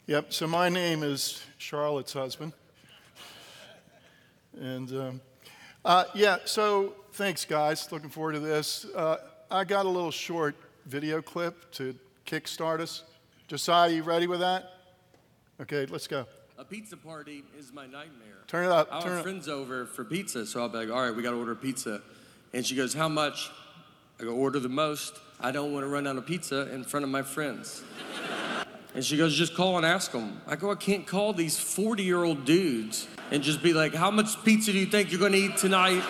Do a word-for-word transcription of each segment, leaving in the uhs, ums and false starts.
Yep, so my name is Charlotte's husband. And um, uh, yeah, so thanks, guys. Looking forward to this. Uh, I got a little short video clip to kickstart us. Josiah, you ready with that? Okay, let's go. A pizza party is my nightmare. Turn it up. I turn have it friends over for pizza, so I'll be like, all right, we got to order pizza. And she goes, how much? I go, order the most. I don't want to run out of pizza in front of my friends. And she goes, just call and ask them. I go, I can't call these forty-year-old dudes and just be like, how much pizza do you think you're going to eat tonight?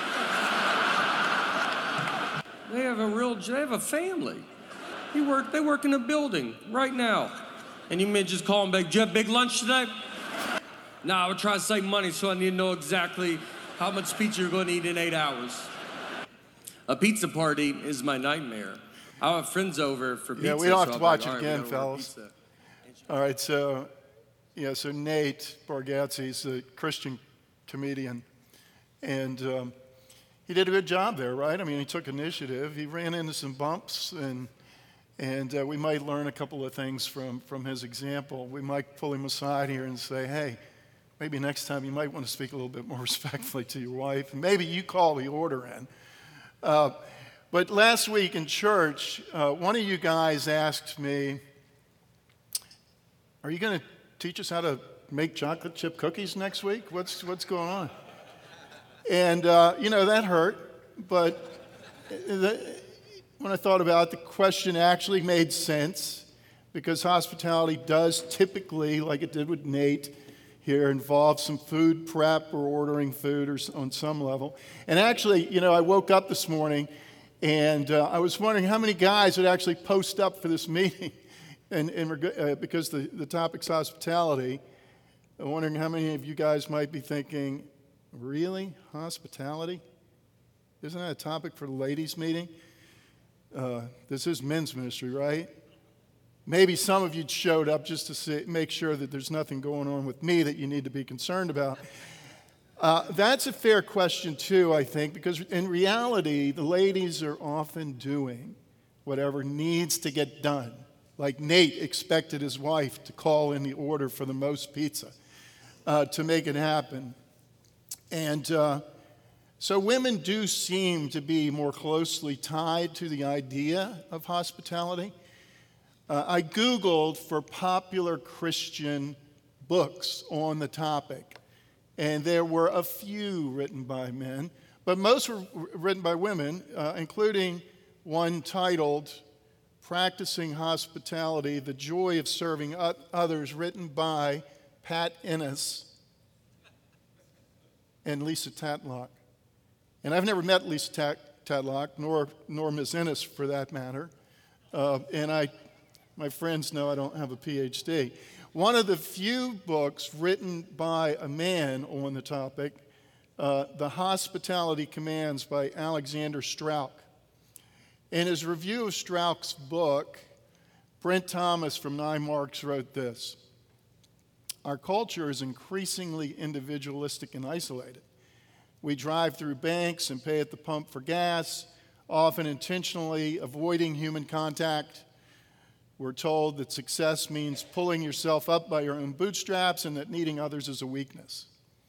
They have a real, they have a family. They work, they work in a building right now. And you may just call them back, do you have big lunch today? No, I would try to save money, so I need to know exactly how much pizza you're going to eat in eight hours. A pizza party is my nightmare. I have friends over for pizza. Yeah, we don't have so to I'm watch like, it again, fellas. All right, so, yeah, so Nate Bargatze, he's a Christian comedian, and um, he did a good job there, right? I mean, he took initiative. He ran into some bumps, and and uh, we might learn a couple of things from, from his example. We might pull him aside here and say, hey, maybe next time you might want to speak a little bit more respectfully to your wife, and maybe you call the order in. Uh, but last week in church, uh, one of you guys asked me, are you going to teach us how to make chocolate chip cookies next week? What's what's going on? And, uh, you know, that hurt. But the, when I thought about it, the question actually made sense because hospitality does typically, like it did with Nate here, involve some food prep or ordering food or on some level. And actually, you know, I woke up this morning and uh, I was wondering how many guys would actually post up for this meeting. And, and uh, because the, the topic's hospitality, I'm wondering how many of you guys might be thinking, really? Hospitality? Isn't that a topic for the ladies' meeting? Uh, this is men's ministry, right? Maybe some of you showed up just to see, make sure that there's nothing going on with me that you need to be concerned about. Uh, that's a fair question, too, I think, because in reality, the ladies are often doing whatever needs to get done. Like Nate expected his wife to call in the order for the most pizza uh, to make it happen. And uh, so women do seem to be more closely tied to the idea of hospitality. Uh, I Googled for popular Christian books on the topic, and there were a few written by men, but most were written by women, uh, including one titled Practicing Hospitality, The Joy of Serving Others, written by Pat Ennis and Lisa Tatlock. And I've never met Lisa Tat- Tatlock, nor, nor Miz Ennis for that matter. Uh, and I, my friends know I don't have a P H D. One of the few books written by a man on the topic, uh, The Hospitality Commands by Alexander Strauch. In his review of Strauch's book, Brent Thomas from Nine Marks wrote this: our culture is increasingly individualistic and isolated. We drive through banks and pay at the pump for gas, often intentionally avoiding human contact. We're told that success means pulling yourself up by your own bootstraps and that needing others is a weakness.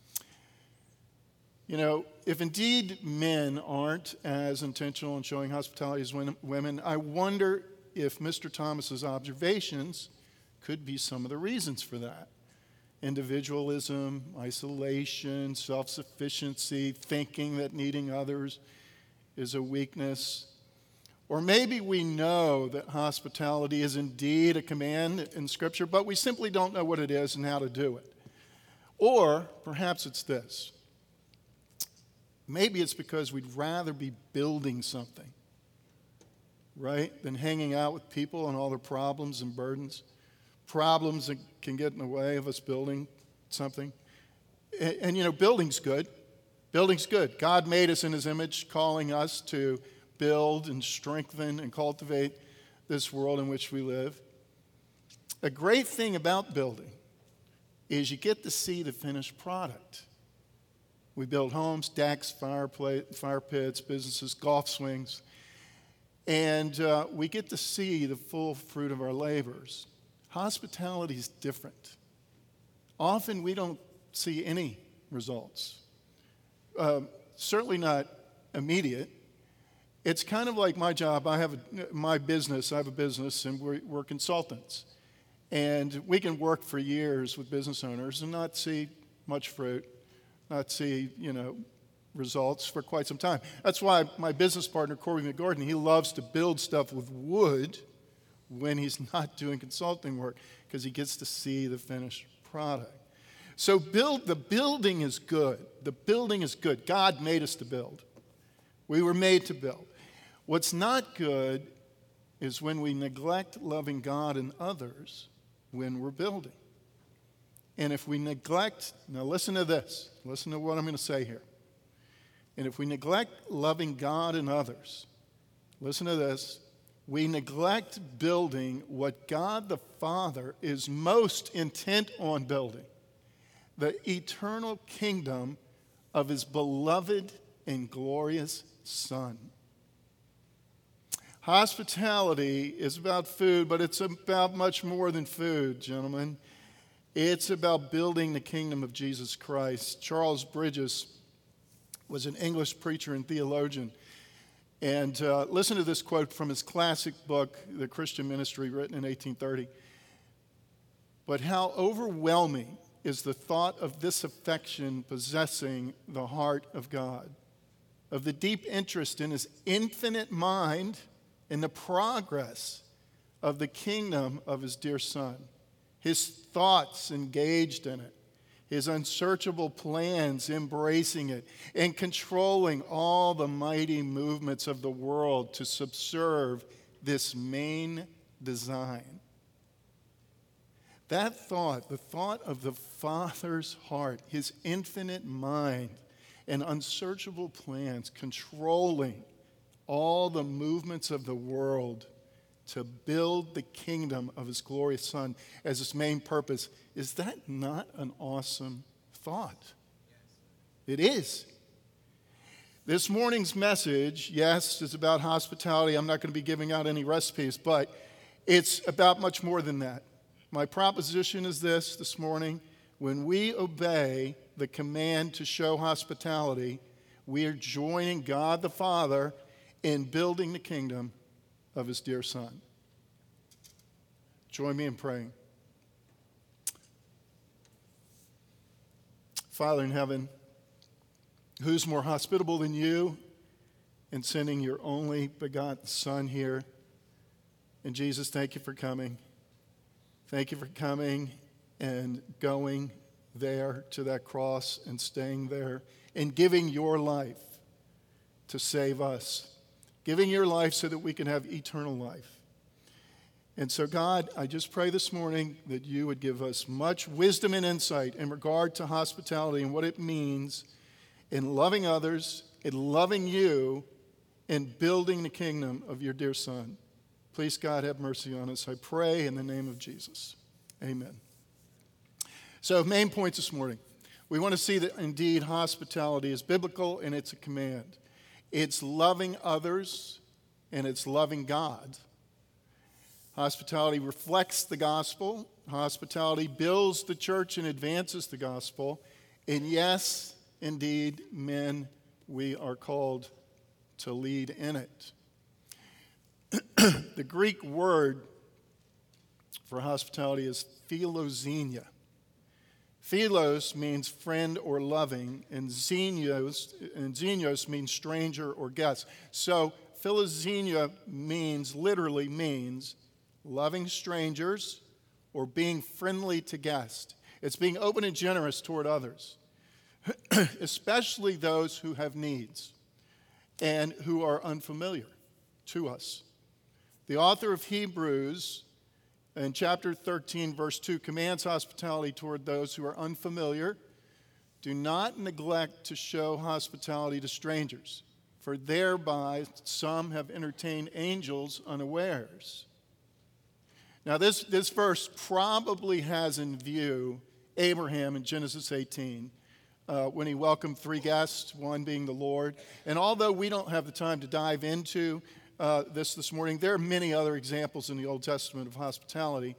You know, if indeed men aren't as intentional in showing hospitality as women, I wonder if Mister Thomas's observations could be some of the reasons for that. Individualism, isolation, self-sufficiency, thinking that needing others is a weakness. Or maybe we know that hospitality is indeed a command in Scripture, but we simply don't know what it is and how to do it. Or perhaps it's this. Maybe it's because we'd rather be building something, right, than hanging out with people and all their problems and burdens. Problems that can get in the way of us building something. And, and you know, building's good. Building's good. God made us in His image, calling us to build and strengthen and cultivate this world in which we live. A great thing about building is you get to see the finished product. We build homes, decks, fireplace, fire pits, businesses, golf swings, and uh, we get to see the full fruit of our labors. Hospitality is different. Often we don't see any results. Um, certainly not immediate. It's kind of like my job. I have a, my business. I have a business, and we're, we're consultants. And we can work for years with business owners and not see much fruit, not see, you know, results for quite some time. That's why my business partner, Corey McGordon, he loves to build stuff with wood when he's not doing consulting work because he gets to see the finished product. So build the building is good. The building is good. God made us to build. We were made to build. What's not good is when we neglect loving God and others when we're building. And if we neglect, now listen to this. Listen to what I'm going to say here. And if we neglect loving God and others, listen to this, we neglect building what God the Father is most intent on building, the eternal kingdom of his beloved and glorious Son. Hospitality is about food, but it's about much more than food, gentlemen. It's about building the kingdom of Jesus Christ. Charles Bridges was an English preacher and theologian. And uh, listen to this quote from his classic book, The Christian Ministry, written in eighteen thirty. But how overwhelming is the thought of this affection possessing the heart of God, of the deep interest in his infinite mind in the progress of the kingdom of his dear Son, his thoughts engaged in it, his unsearchable plans embracing it, and controlling all the mighty movements of the world to subserve this main design. That thought, the thought of the Father's heart, his infinite mind and unsearchable plans controlling all the movements of the world to build the kingdom of his glorious Son as its main purpose, is that not an awesome thought? It is. This morning's message, yes, is about hospitality. I'm not going to be giving out any recipes, but it's about much more than that. My proposition is this this morning: when we obey the command to show hospitality, we are joining God the Father in building the kingdom of his dear Son. Join me in praying. Father in heaven, who's more hospitable than you in sending your only begotten Son here? And Jesus, thank you for coming. Thank you for coming and going there to that cross and staying there and giving your life to save us. Giving your life so that we can have eternal life. And so, God, I just pray this morning that you would give us much wisdom and insight in regard to hospitality and what it means in loving others, in loving you, and building the kingdom of your dear Son. Please, God, have mercy on us. I pray in the name of Jesus. Amen. So, main points this morning. We want to see that indeed hospitality is biblical and it's a command. It's loving others, and it's loving God. Hospitality reflects the gospel. Hospitality builds the church and advances the gospel. And yes, indeed, men, we are called to lead in it. The Greek word for hospitality is philoxenia. Philos means friend or loving, and xenios, and xenios means stranger or guest. So philoxenia means, literally means, loving strangers or being friendly to guests. It's being open and generous toward others, especially those who have needs and who are unfamiliar to us. The author of Hebrews, in chapter thirteen, verse two, commands hospitality toward those who are unfamiliar. Do not neglect to show hospitality to strangers, for thereby some have entertained angels unawares. Now, this, this verse probably has in view Abraham in Genesis eighteen, uh, when he welcomed three guests, one being the Lord. And although we don't have the time to dive into Uh, this this morning, there are many other examples in the Old Testament of hospitality.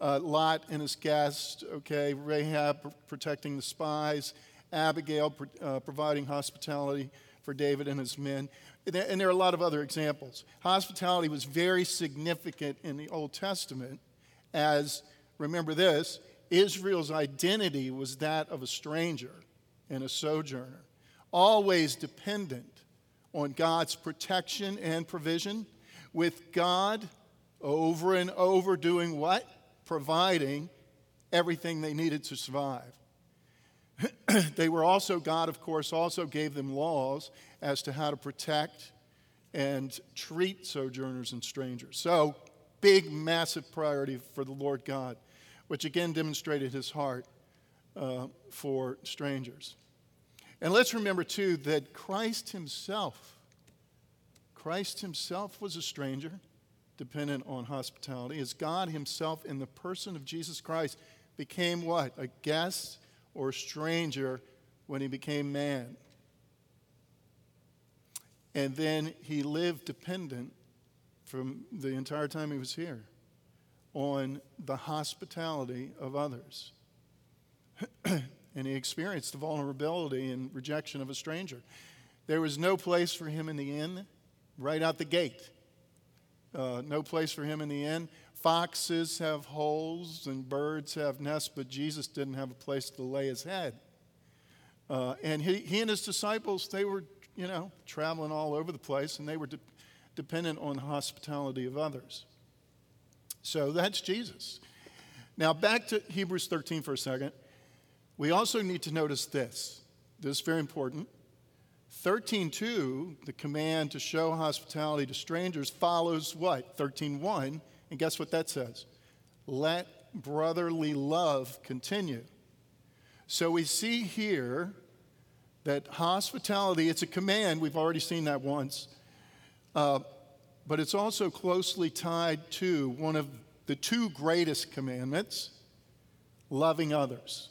uh, Lot and his guests, okay, Rahab pr- protecting the spies, Abigail pr- uh, providing hospitality for David and his men. And there, and there are a lot of other examples. Hospitality was very significant in the Old Testament as, remember this, Israel's identity was that of a stranger and a sojourner, always dependent on God's protection and provision, with God over and over doing what? Providing everything they needed to survive. They were also, God, of course, also gave them laws as to how to protect and treat sojourners and strangers. So, big, massive priority for the Lord God, which again demonstrated his heart uh, for strangers. And let's remember, too, that Christ himself, Christ himself was a stranger, dependent on hospitality, as God himself in the person of Jesus Christ became what? A guest or a stranger when he became man. And then he lived dependent from the entire time he was here on the hospitality of others. And he experienced the vulnerability and rejection of a stranger. There was no place for him in the inn right out the gate. Uh, no place for him in the inn. Foxes have holes and birds have nests, but Jesus didn't have a place to lay his head. Uh, and he, he and his disciples, they were, you know, traveling all over the place, and they were de- dependent on the hospitality of others. So that's Jesus. Now back to Hebrews thirteen for a second. We also need to notice this. This is very important. thirteen two, the command to show hospitality to strangers, follows what? thirteen one. And guess what that says? Let brotherly love continue. So we see here that hospitality, it's a command. We've already seen that once. Uh, but it's also closely tied to one of the two greatest commandments, loving others,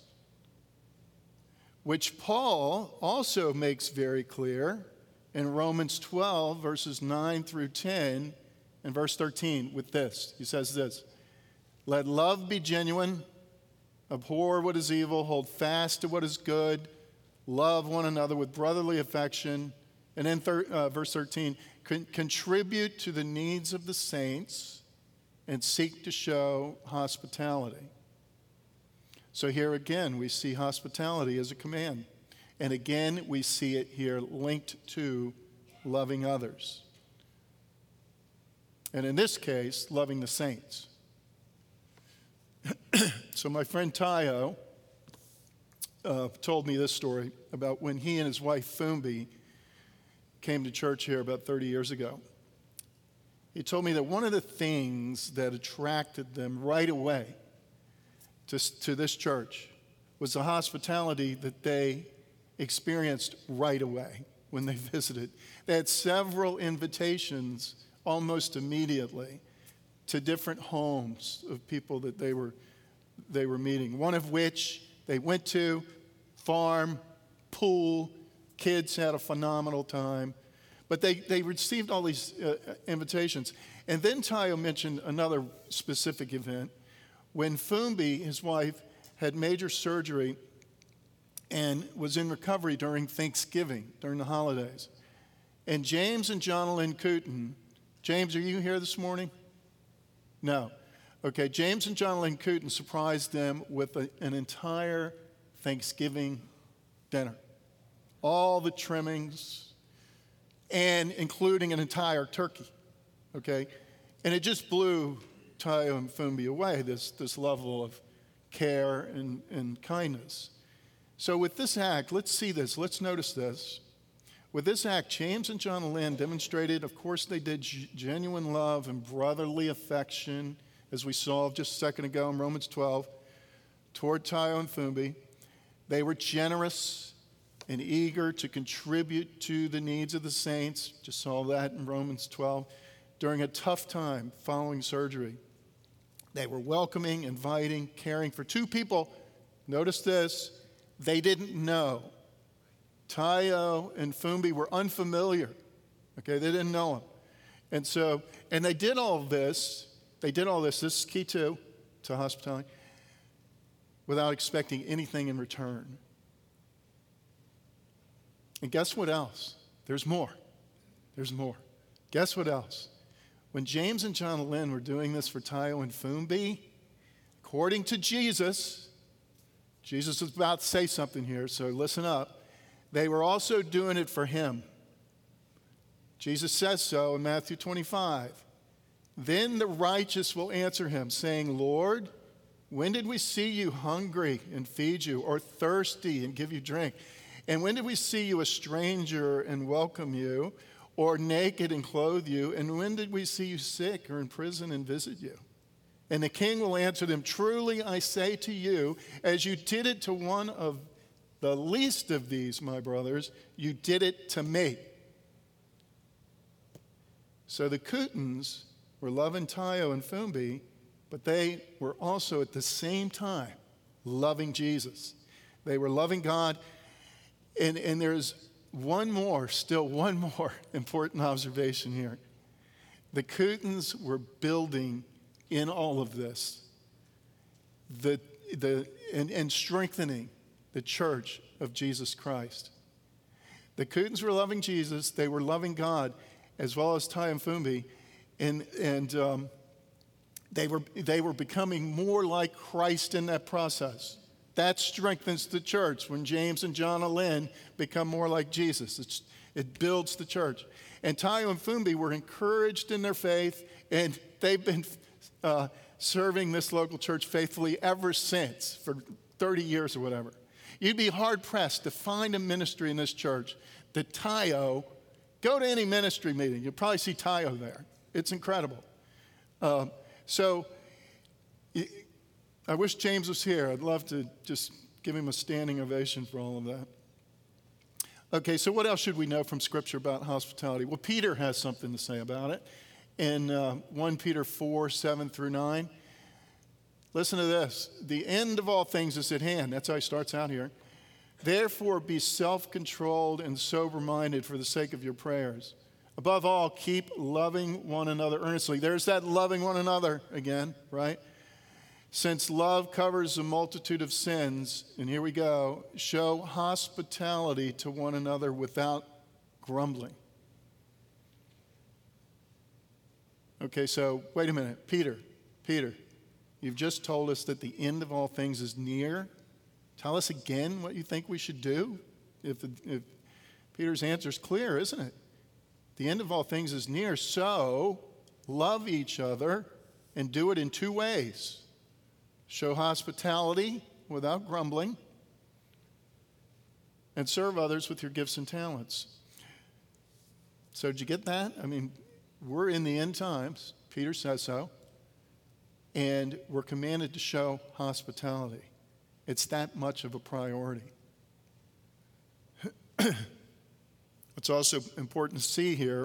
which Paul also makes very clear in Romans twelve, verses nine through ten, and verse thirteen with this. He says this, let love be genuine, abhor what is evil, hold fast to what is good, love one another with brotherly affection. And then thir- uh, verse thirteen, con- contribute to the needs of the saints and seek to show hospitality. So here again, we see hospitality as a command. And again, we see it here linked to loving others. And in this case, loving the saints. So my friend Tayo uh, told me this story about when he and his wife Fumbi came to church here about thirty years ago. He told me that one of the things that attracted them right away to, to this church was the hospitality that they experienced right away when they visited. They had several invitations almost immediately to different homes of people that they were they were meeting. One of which they went to, farm, pool, kids had a phenomenal time. But they, they received all these uh, invitations. And then Tayo mentioned another specific event when Fumbi, his wife, had major surgery and was in recovery during Thanksgiving, during the holidays. And James and Jonalyn Cooten, James, are you here this morning? No. Okay, James and Jonalyn Cooten surprised them with a, an entire Thanksgiving dinner. All the trimmings, and including an entire turkey, okay? And it just blew Tayo and Fumbi away, this, this level of care and, and kindness. So with this act, let's see this, let's notice this. With this act, James and Jonalyn demonstrated, of course they did, g- genuine love and brotherly affection, as we saw just a second ago in Romans twelve, toward Tayo and Fumbi. They were generous and eager to contribute to the needs of the saints. Just saw that in Romans twelve. During a tough time following surgery, they were welcoming, inviting, caring for two people. Notice this, they didn't know. Tayo and Fumbi were unfamiliar. Okay, they didn't know him. And so, and they did all this, they did all this, this is key too, to hospitality without expecting anything in return. And guess what else? There's more. There's more. Guess what else? When James and John Lynn were doing this for Tayo and Fumbi, according to Jesus, Jesus is about to say something here, so listen up. They were also doing it for him. Jesus says so in Matthew twenty-five. Then the righteous will answer him, saying, Lord, when did we see you hungry and feed you, or thirsty and give you drink? And when did we see you a stranger and welcome you, or naked and clothe you? And when did we see you sick or in prison and visit you? And the king will answer them, truly I say to you, as you did it to one of the least of these, my brothers, you did it to me. So the Kutons were loving Tayo and Fumbi, but they were also at the same time loving Jesus. They were loving God. And, and there's one more, still one more important observation here. The Kutons were building in all of this the, the, and, and strengthening the church of Jesus Christ. The Kutons were loving Jesus. They were loving God, as well as Tayo and Fumbi. And, and um, they, were, they were becoming more like Christ in that process. That strengthens the church when James and John and Lynn become more like Jesus. It's, it builds the church. And Tayo and Fumbi were encouraged in their faith, and they've been uh, serving this local church faithfully ever since, for thirty years or whatever. You'd be hard-pressed to find a ministry in this church that Tayo, go to any ministry meeting, you'll probably see Tayo there. It's incredible. Uh, so... I wish James was here. I'd love to just give him a standing ovation for all of that. Okay, so what else should we know from Scripture about hospitality? Well, Peter has something to say about it. In uh, First Peter four, seven through nine, listen to this. The end of all things is at hand. That's how he starts out here. Therefore, be self-controlled and sober-minded for the sake of your prayers. Above all, keep loving one another earnestly. There's that loving one another again, right? Since love covers a multitude of sins, and here we go, show hospitality to one another without grumbling. Okay, so wait a minute. Peter, Peter, you've just told us that the end of all things is near. Tell us again what you think we should do. If, the, if Peter's answer is clear, isn't it? The end of all things is near, so love each other and do it in two ways. Show hospitality without grumbling, and serve others with your gifts and talents. So did you get that? I mean, we're in the end times. Peter says so. And we're commanded to show hospitality. It's that much of a priority. What's also important to see here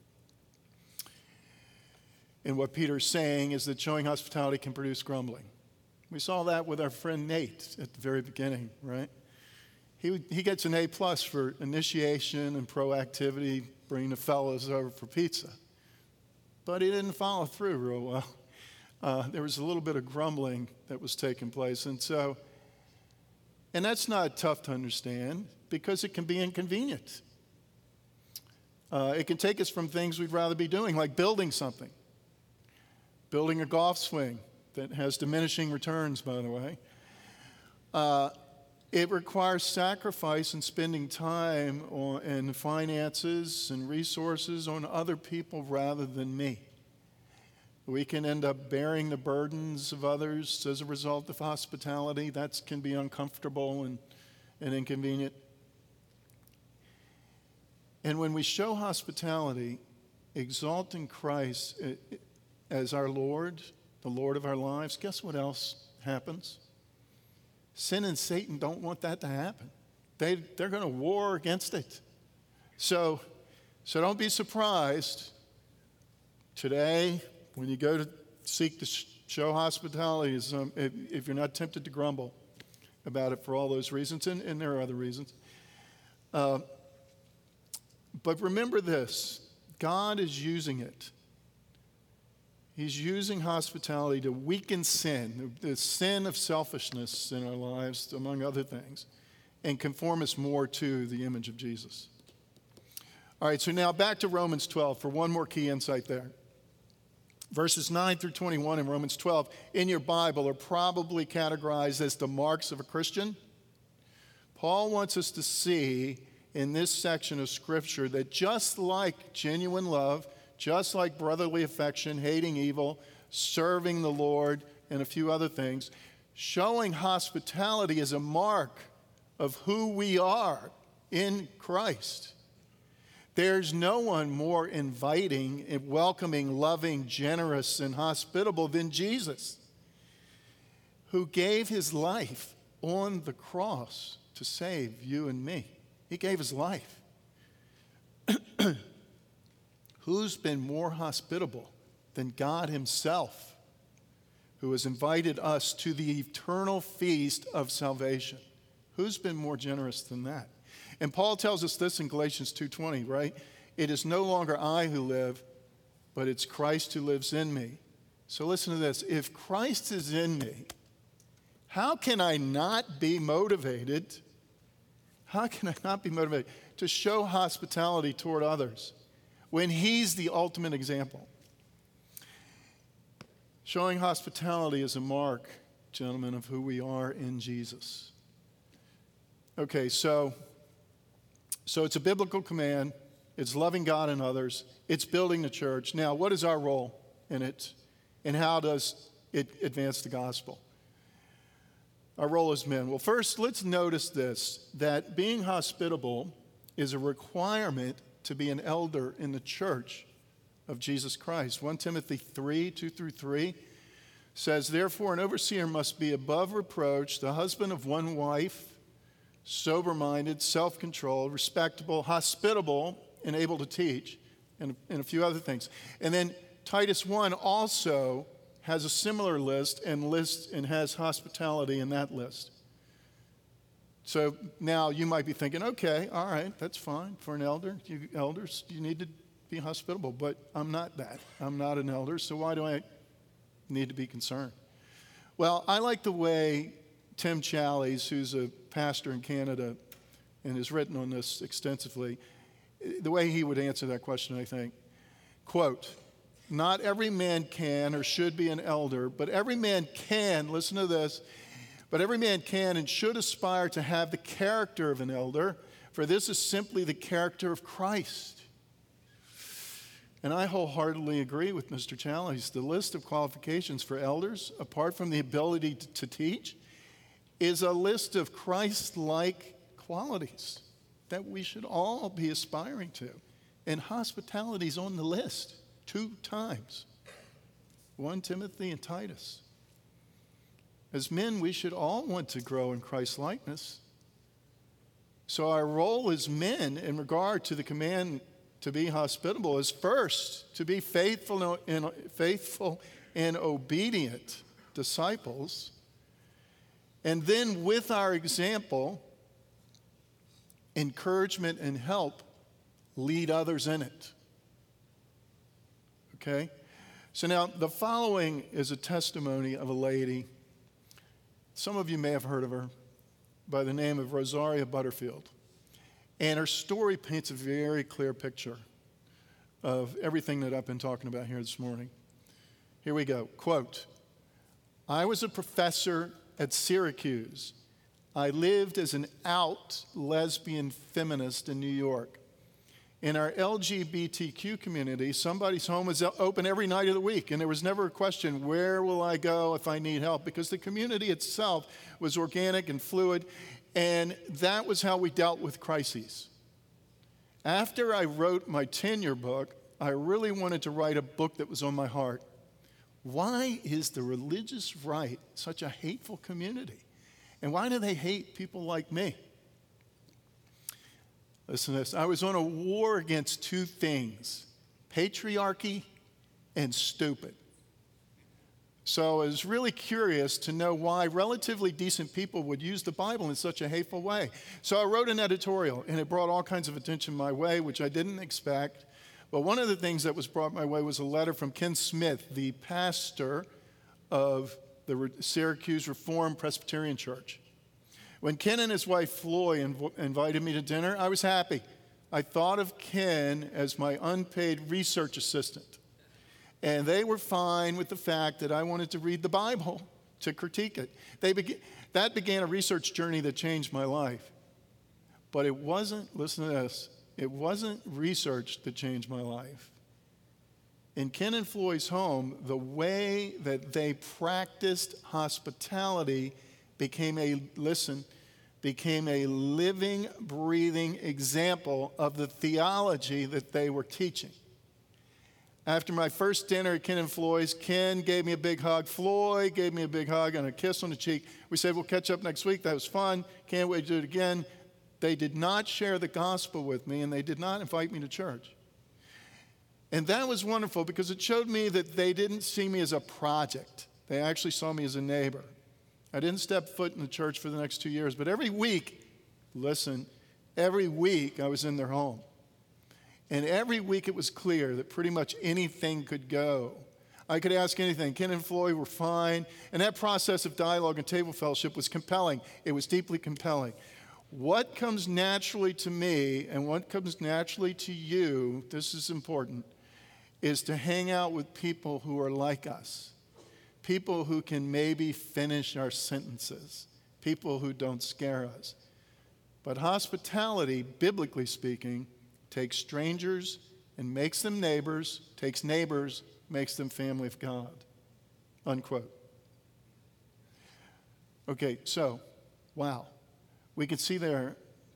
in what Peter's saying is that showing hospitality can produce grumbling. We saw that with our friend Nate at the very beginning, right? He, he gets an A plus for initiation and proactivity, bringing the fellows over for pizza. But he didn't follow through real well. Uh, there was a little bit of grumbling that was taking place. And so, and that's not tough to understand because it can be inconvenient. Uh, it can take us from things we'd rather be doing, like building something, building a golf swing that has diminishing returns, by the way. Uh, it requires sacrifice and spending time on, and finances and resources on other people rather than me. We can end up bearing the burdens of others as a result of hospitality. That can be uncomfortable and, and inconvenient. And when we show hospitality, exalting Christ as our Lord, the Lord of our lives, guess what else happens? Sin and Satan don't want that to happen. They, they're going to war against it. So, so don't be surprised today when you go to seek to show hospitality, um, if, if you're not tempted to grumble about it for all those reasons, and, and there are other reasons. Uh, but remember this, God is using it. He's using hospitality to weaken sin, the, the sin of selfishness in our lives, among other things, and conform us more to the image of Jesus. All right, so now back to Romans twelve for one more key insight there. Verses nine through twenty-one in Romans twelve in your Bible are probably categorized as the marks of a Christian. Paul wants us to see in this section of Scripture that just like genuine love, just like brotherly affection, hating evil, serving the Lord, and a few other things, showing hospitality is a mark of who we are in Christ. There's no one more inviting, welcoming, loving, generous, and hospitable than Jesus, who gave his life on the cross to save you and me. He gave his life. Who's been more hospitable than God himself, who has invited us to the eternal feast of salvation? Who's been more generous than that? And Paul tells us this in Galatians two twenty, right? It is no longer I who live, but it's Christ who lives in me. So listen to this. If Christ is in me, how can I not be motivated? How can I not be motivated to show hospitality toward others when he's the ultimate example? Showing hospitality is a mark, gentlemen, of who we are in Jesus. Okay, so, so it's a biblical command. It's loving God and others. It's building the church. Now, what is our role in it? And how does it advance the gospel? Our role as men. Well, first, let's notice this, that being hospitable is a requirement to be an elder in the church of Jesus Christ. First Timothy three, two through three says, therefore, an overseer must be above reproach, the husband of one wife, sober-minded, self-controlled, respectable, hospitable, and able to teach, and, and a few other things. And then Titus one also has a similar list and lists and has hospitality in that list. So now you might be thinking, okay, all right, that's fine for an elder. You elders, you need to be hospitable, but I'm not that. I'm not an elder, so why do I need to be concerned? Well, I like the way Tim Challies, who's a pastor in Canada and has written on this extensively, the way he would answer that question, I think. Quote, not every man can or should be an elder, but every man can, listen to this, but every man can and should aspire to have the character of an elder, for this is simply the character of Christ. And I wholeheartedly agree with Mister Challies. The list of qualifications for elders, apart from the ability to, to teach, is a list of Christ-like qualities that we should all be aspiring to. And hospitality is on the list. Two times. First Timothy and Titus. As men, we should all want to grow in Christ's likeness. So our role as men in regard to the command to be hospitable is first to be faithful and, faithful and obedient disciples. And then with our example, encouragement and help, lead others in it. Okay? So now the following is a testimony of a lady. Some of you may have heard of her by the name of Rosaria Butterfield. And her story paints a very clear picture of everything that I've been talking about here this morning. Here we go. Quote, I was a professor at Syracuse. I lived as an out lesbian feminist in New York. In our L G B T Q community, somebody's home was open every night of the week, and there was never a question, where will I go if I need help? Because the community itself was organic and fluid, and that was how we dealt with crises. After I wrote my tenure book, I really wanted to write a book that was on my heart. Why is the religious right such a hateful community? And why do they hate people like me? Listen to this. I was on a war against two things, patriarchy and stupid. So I was really curious to know why relatively decent people would use the Bible in such a hateful way. So I wrote an editorial, and it brought all kinds of attention my way, which I didn't expect. But one of the things that was brought my way was a letter from Ken Smith, the pastor of the Syracuse Reformed Presbyterian Church. When Ken and his wife Floy inv- invited me to dinner, I was happy. I thought of Ken as my unpaid research assistant. And they were fine with the fact that I wanted to read the Bible to critique it. They be- that began a research journey that changed my life. But it wasn't, listen to this, it wasn't research that changed my life. In Ken and Floyd's home, the way that they practiced hospitality became a, listen, became a living, breathing example of the theology that they were teaching. After my first dinner at Ken and Floyd's, Ken gave me a big hug. Floyd gave me a big hug and a kiss on the cheek. We said, we'll catch up next week. That was fun. Can't wait to do it again. They did not share the gospel with me, and they did not invite me to church. And that was wonderful because it showed me that they didn't see me as a project. They actually saw me as a neighbor. I didn't step foot in the church for the next two years, but every week, listen, every week I was in their home. And every week it was clear that pretty much anything could go. I could ask anything. Ken and Floyd were fine. And that process of dialogue and table fellowship was compelling. It was deeply compelling. What comes naturally to me and what comes naturally to you, this is important, is to hang out with people who are like us. People who can maybe finish our sentences. People who don't scare us. But hospitality, biblically speaking, takes strangers and makes them neighbors, takes neighbors, makes them family of God. Unquote. Okay, so, wow. We can see there,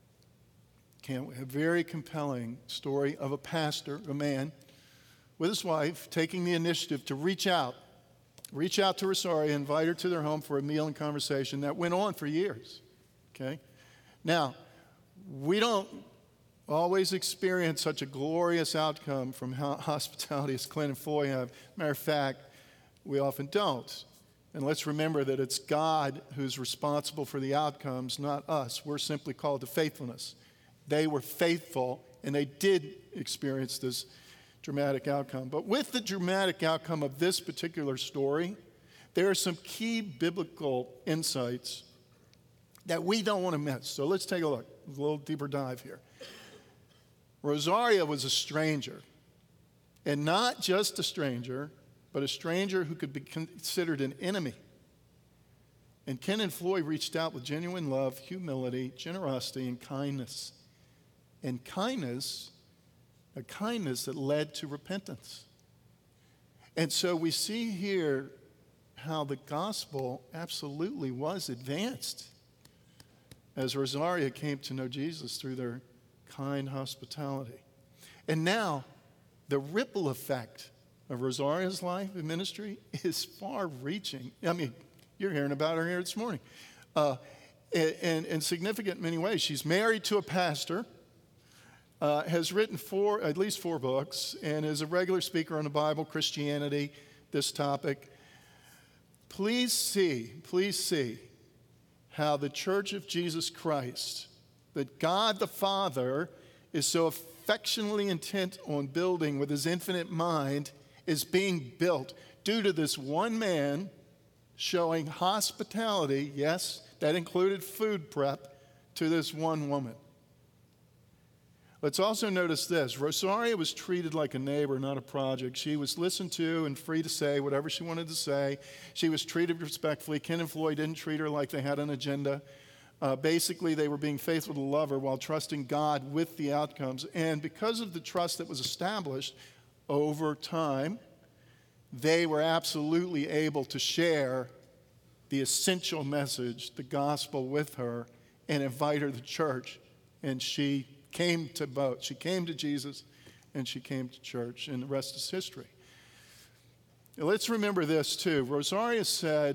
can't we, a very compelling story of a pastor, a man, with his wife, taking the initiative to reach out, reach out to Rosaria, invite her to their home for a meal and conversation that went on for years, okay? Now, we don't always experience such a glorious outcome from hospitality as Clint and Floyd have. Matter of fact, we often don't. And let's remember that it's God who's responsible for the outcomes, not us. We're simply called to faithfulness. They were faithful, and they did experience this dramatic outcome. But with the dramatic outcome of this particular story, there are some key biblical insights that we don't want to miss. So let's take a look, a little deeper dive here. Rosaria was a stranger, and not just a stranger, but a stranger who could be considered an enemy. And Ken and Floyd reached out with genuine love, humility, generosity, and kindness. And kindness, a kindness that led to repentance. And so we see here how the gospel absolutely was advanced as Rosaria came to know Jesus through their kind hospitality. And now, the ripple effect of Rosaria's life and ministry is far-reaching. I mean, you're hearing about her here this morning. Uh, and in significant many ways. She's married to a pastor, uh, has written four, at least four books, and is a regular speaker on the Bible, Christianity, this topic. Please see, please see how the Church of Jesus Christ, that God the Father is so affectionately intent on building with his infinite mind, is being built due to this one man showing hospitality, yes, that included food prep, to this one woman. Let's also notice this. Rosaria was treated like a neighbor, not a project. She was listened to and free to say whatever she wanted to say. She was treated respectfully. Ken and Floyd didn't treat her like they had an agenda. Uh, basically, they were being faithful to love her while trusting God with the outcomes. And because of the trust that was established over time, they were absolutely able to share the essential message, the gospel, with her and invite her to church. And she came to both. She came to Jesus and she came to church, and the rest is history. Now, let's remember this too. Rosaria said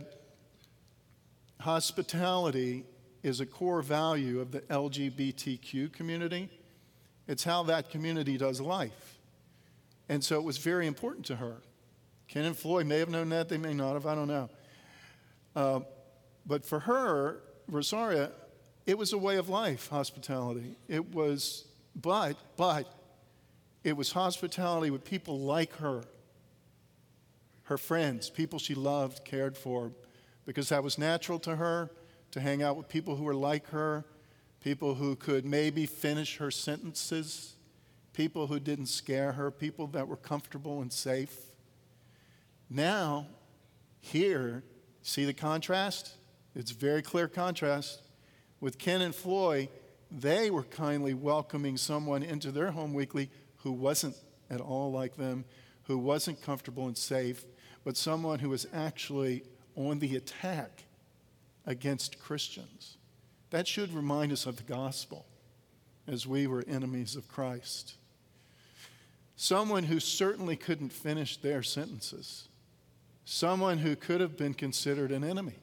hospitality is a core value of the L G B T Q community. It's how that community does life. And so it was very important to her. Ken and Floyd may have known that, they may not have, I don't know. Uh, but for her, Rosaria, it was a way of life, hospitality. It was, but, but, It was hospitality with people like her, her friends, people she loved, cared for, because that was natural to her, to hang out with people who were like her, people who could maybe finish her sentences, people who didn't scare her, people that were comfortable and safe. Now, here, see the contrast? It's a very clear contrast. With Ken and Floy, they were kindly welcoming someone into their home weekly who wasn't at all like them, who wasn't comfortable and safe, but someone who was actually on the attack against Christians. That should remind us of the gospel as we were enemies of Christ. Someone who certainly couldn't finish their sentences. Someone who could have been considered an enemy.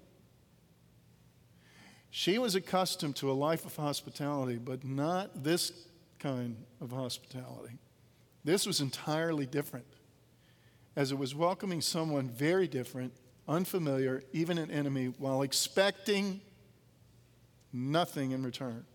She was accustomed to a life of hospitality, but not this kind of hospitality. This was entirely different, as it was welcoming someone very different, unfamiliar, even an enemy, while expecting nothing in return.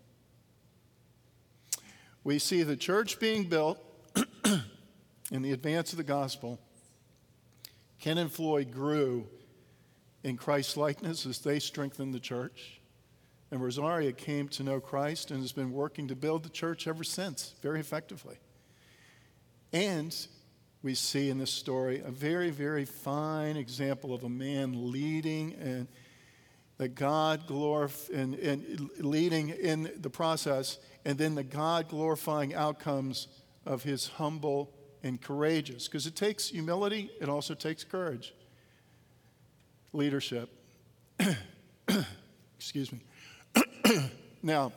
We see the church being built in the advance of the gospel. Ken and Floyd grew in Christ's likeness as they strengthened the church. And Rosaria came to know Christ and has been working to build the church ever since, very effectively. And we see in this story a very, very fine example of a man leading and the God glorif- and, and leading in the process, and then the God glorifying outcomes of his humble and courageous. Because it takes humility, it also takes courage. Leadership. Excuse me. Now,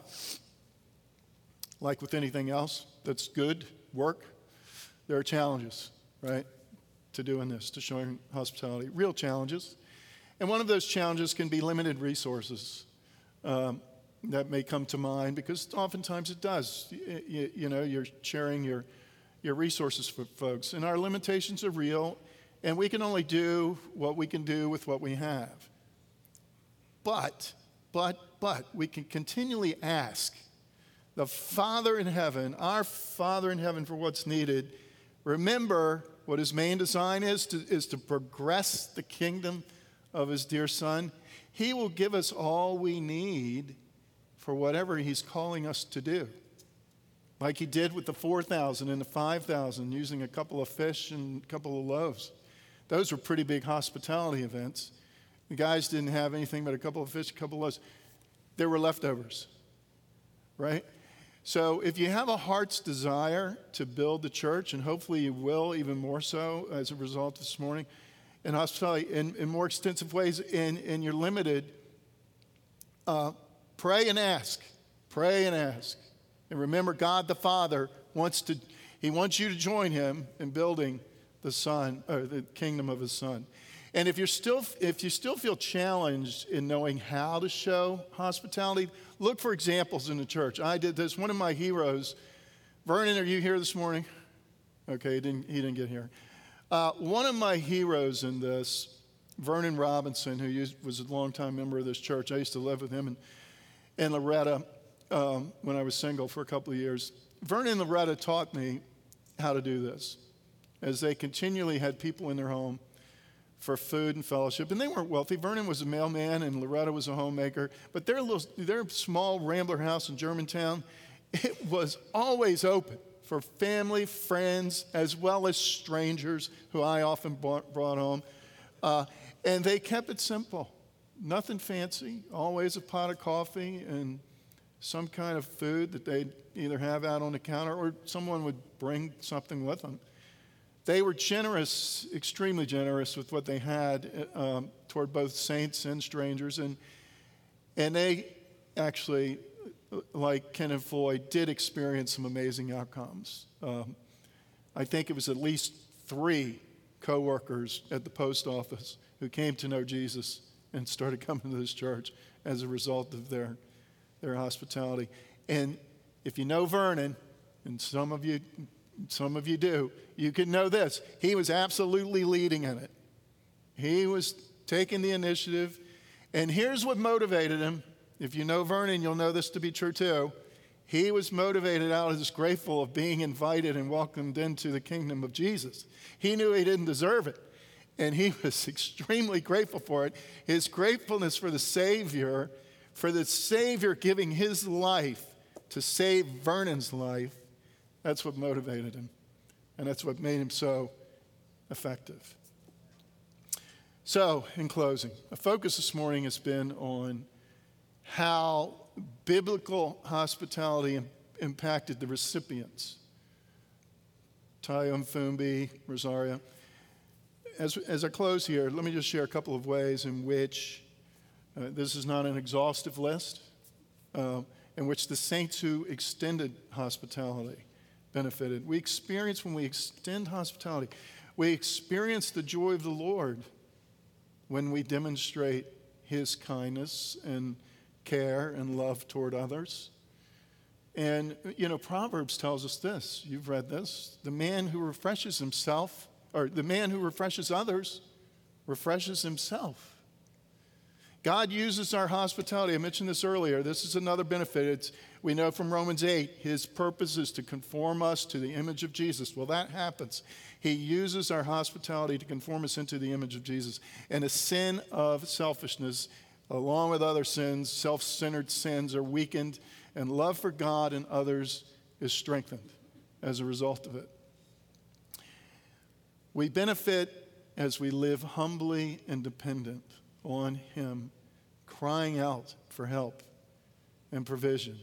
like with anything else that's good work, there are challenges, right, to doing this, to showing hospitality, real challenges. And one of those challenges can be limited resources um, that may come to mind, because oftentimes it does. You, you, you know, you're sharing your, your resources for folks, and our limitations are real, and we can only do what we can do with what we have. But, but, but, we can continually ask the Father in heaven, our Father in heaven, for what's needed. Remember what his main design is to, is to progress the kingdom of his dear Son. He will give us all we need for whatever he's calling us to do. Like he did with the four thousand and the five thousand, using a couple of fish and a couple of loaves. Those were pretty big hospitality events. The guys didn't have anything but a couple of fish, a couple of loaves. There were leftovers, right? So if you have a heart's desire to build the church, and hopefully you will even more so as a result this morning, in hospitality in, in more extensive ways, and, and you're limited, uh, pray and ask. Pray and ask. And remember, God the Father wants to, he wants you to join him in building the Son, or the kingdom of his Son. And if you're still, if you still feel challenged in knowing how to show hospitality, look for examples in the church. I did this. One of my heroes, Vernon, are you here this morning? Okay, he didn't, he didn't get here. Uh, one of my heroes in this, Vernon Robinson, who used, was a longtime member of this church. I used to live with him and, and Loretta um, when I was single for a couple of years. Vernon and Loretta taught me how to do this, as they continually had people in their home for food and fellowship. And they weren't wealthy. Vernon was a mailman and Loretta was a homemaker. But their little, their small Rambler house in Germantown, it was always open for family, friends, as well as strangers who I often brought, brought home. Uh, and they kept it simple. Nothing fancy. Always a pot of coffee and some kind of food that they'd either have out on the counter or someone would bring something with them. They were generous, extremely generous with what they had um, toward both saints and strangers. And, and they actually, like Ken and Floyd, did experience some amazing outcomes. Um, I think it was at least three co-workers at the post office who came to know Jesus and started coming to this church as a result of their, their hospitality. And if you know Vernon, and some of you Some of you do. You can know this. He was absolutely leading in it. He was taking the initiative. And here's what motivated him. If you know Vernon, you'll know this to be true too. He was motivated out of this grateful of being invited and welcomed into the kingdom of Jesus. He knew he didn't deserve it, and he was extremely grateful for it. His gratefulness for the Savior, for the Savior giving his life to save Vernon's life, that's what motivated him, and that's what made him so effective. So, in closing, the focus this morning has been on how biblical hospitality im- impacted the recipients. Tayo Mfumbi, Rosario. As, as I close here, let me just share a couple of ways in which, uh, this is not an exhaustive list, uh, in which the saints who extended hospitality benefited. We experience, when we extend hospitality, we experience the joy of the Lord when we demonstrate his kindness and care and love toward others. And, you know, Proverbs tells us this. You've read this. The man who refreshes himself, or the man who refreshes others, refreshes himself. God uses our hospitality. I mentioned this earlier. This is another benefit. It's, we know from Romans eight, his purpose is to conform us to the image of Jesus. Well, that happens. He uses our hospitality to conform us into the image of Jesus. And a sin of selfishness, along with other sins, self-centered sins, are weakened, and love for God and others is strengthened as a result of it. We benefit as we live humbly and dependent on him, crying out for help and provision.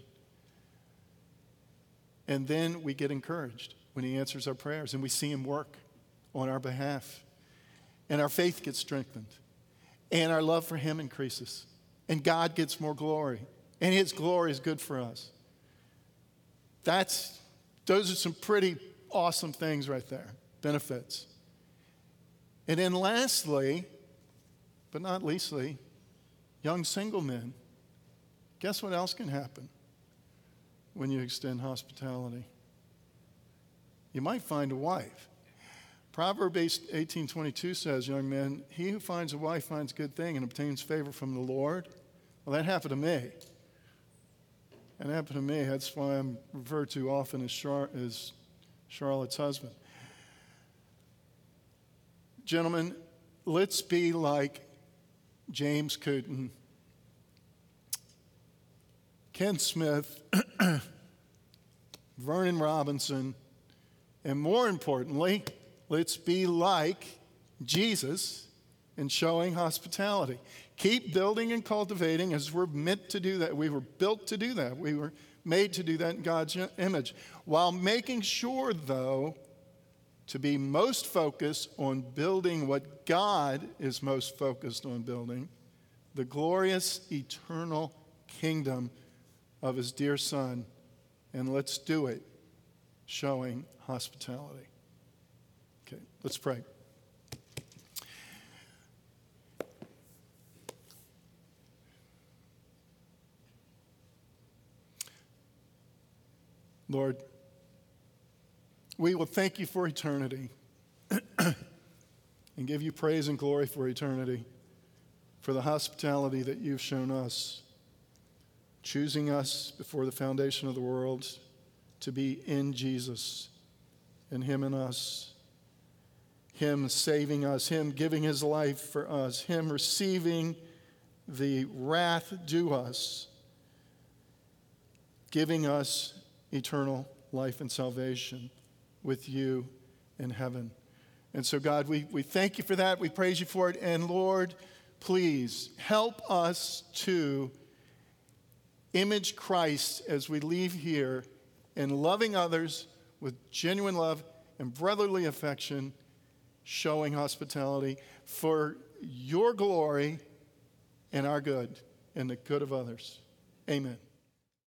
And then we get encouraged when he answers our prayers, and we see him work on our behalf. And our faith gets strengthened, and our love for him increases, and God gets more glory, and his glory is good for us. That's, those are some pretty awesome things right there, benefits. And then lastly, but not leastly, young single men, guess what else can happen when you extend hospitality? You might find a wife. Proverbs eighteen twenty-two says, young men, he who finds a wife finds a good thing and obtains favor from the Lord. Well, that happened to me. That happened to me. That's why I'm referred to often as, Char- as Charlotte's husband. Gentlemen, let's be like James Cooten, Ken Smith, Vernon Robinson, and more importantly, let's be like Jesus in showing hospitality. Keep building and cultivating as we're meant to do that. We were built to do that. We were made to do that in God's image, while making sure, though, to be most focused on building what God is most focused on building, the glorious eternal kingdom of his dear Son. And let's do it showing hospitality. Okay, let's pray. Lord, we will thank you for eternity and give you praise and glory for eternity, for the hospitality that you've shown us, choosing us before the foundation of the world to be in Jesus and him in us, him saving us, him giving his life for us, him receiving the wrath due us, giving us eternal life and salvation with you in heaven. And so, God, we, we thank you for that. We praise you for it. And Lord, please help us to image Christ as we leave here in loving others with genuine love and brotherly affection, showing hospitality for your glory and our good and the good of others. Amen.